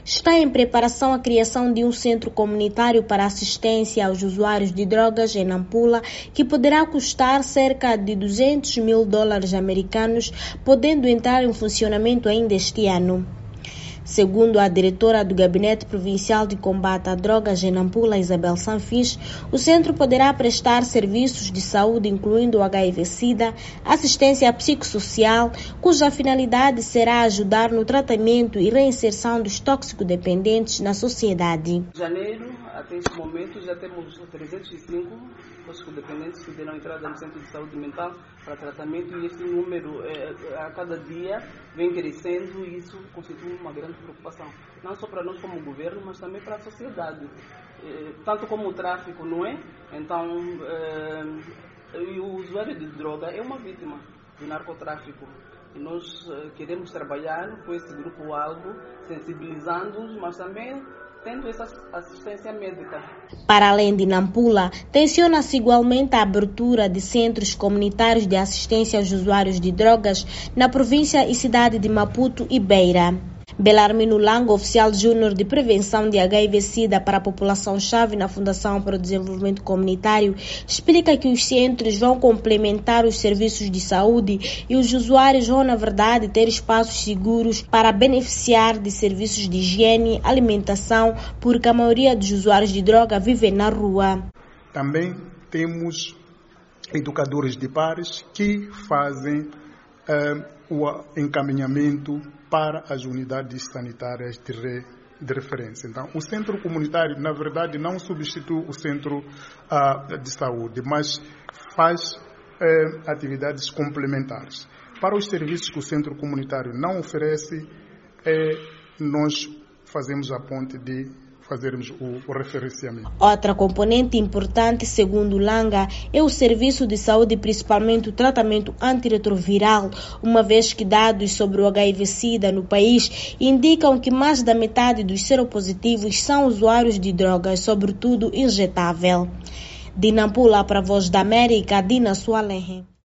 Está em preparação a criação de um centro comunitário para assistência aos usuários de drogas em Nampula, que poderá custar cerca de $200 mil americanos, podendo entrar em funcionamento ainda este ano. Segundo a diretora do Gabinete Provincial de Combate a Drogas em Nampula, Isabel Sanfis, o centro poderá prestar serviços de saúde, incluindo o HIV-Sida, assistência psicossocial, cuja finalidade será ajudar no tratamento e reinserção dos toxicodependentes na sociedade. Em janeiro, até este momento, já temos 305 toxicodependentes que terão entrada no Centro de Saúde Mental para tratamento, e este número a cada dia vem crescendo, e isso constitui uma grande preocupação, não só para nós como governo, mas também para a sociedade, tanto como o tráfico, não é? Então, o usuário de droga é uma vítima do narcotráfico, e nós queremos trabalhar com esse grupo-alvo, sensibilizando-os, mas também tendo essa assistência médica. Para além de Nampula, tenciona-se igualmente a abertura de centros comunitários de assistência aos usuários de drogas na província e cidade de Maputo e Beira. Belarmino Lango, oficial júnior de prevenção de HIV-Sida para a população-chave na Fundação para o Desenvolvimento Comunitário, explica que os centros vão complementar os serviços de saúde e os usuários vão, na verdade, ter espaços seguros para beneficiar de serviços de higiene, alimentação, porque a maioria dos usuários de droga vivem na rua. Também temos educadores de pares que fazem o encaminhamento para as unidades sanitárias de referência. Então, o centro comunitário, na verdade, não substitui o centro de saúde, mas faz atividades complementares. Para os serviços que o centro comunitário não oferece, nós fazemos a ponte de fazermos o referenciamento. Outra componente importante, segundo Langa, é o serviço de saúde, principalmente o tratamento antirretroviral, uma vez que dados sobre o HIV-Sida no país indicam que mais da metade dos seropositivos são usuários de drogas, sobretudo injetável. De Nampula para a Voz da América, Dina Sualenhe.